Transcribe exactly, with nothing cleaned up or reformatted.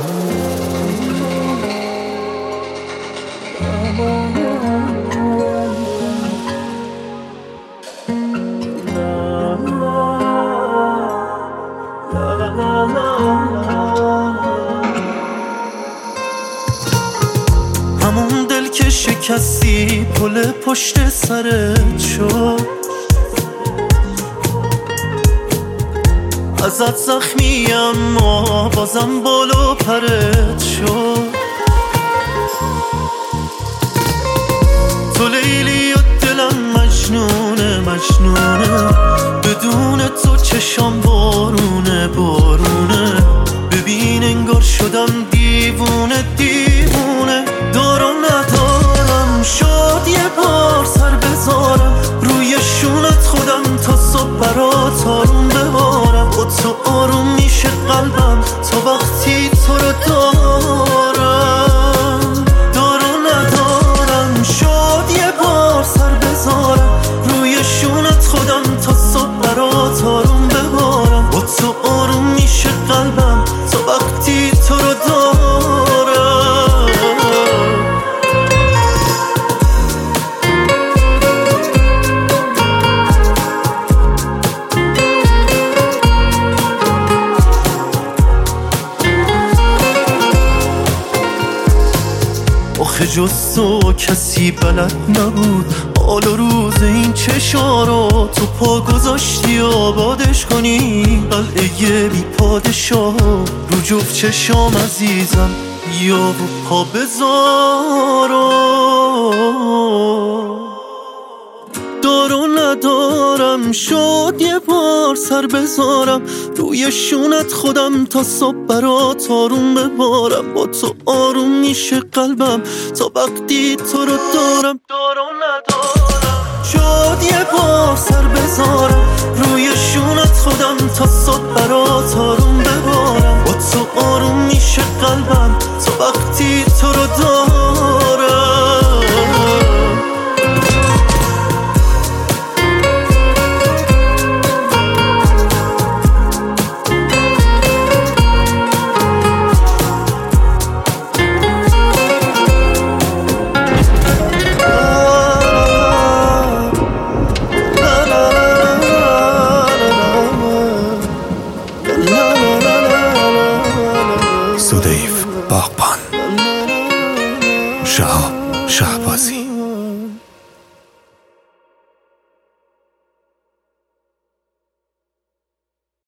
همون دل که شکستی پل پشت سرت شد، ازت زخمی اما بازم بالو پرت شد. تو لیلی و دلم مجنونه مجنونه، بدون تو چشام بارونه بارونه. ببین انگار شدم دیوونه دیوونه. دارو ندارم شد یه بار سر بذارم روی شونت خودم تا صبح برات آروم ببارم. با تو آروم میشه قلبم تا وقتی تو رو دارم. دارو ندارم شد یه بار سر بذارم روی شونت خودم تا صبح برات آروم ببارم. با تو آروم میشه قلبم تا وقتی تو رو دارم. آخه جز تو کسی بلد نبود حال و روز این چشا رو تو پا گذاشتی آبادش کنی. قلعه بی پادشاه رو جفت چشام عزیزم یا رو پا بذارم. دارو ندارم شد یه بار سر بذارم روی شونت خودم تا صبح برات آروم ببارم. با تو آروم میشه قلبم تا وقتی تو رو دارم. دارو ندارم شد یه بار سر بذارم روی شونت خودم تا صبح برات آروم ببارم. با تو آروم میشه قلبم تا وقتی تو رو دارم. Sudeyf Bak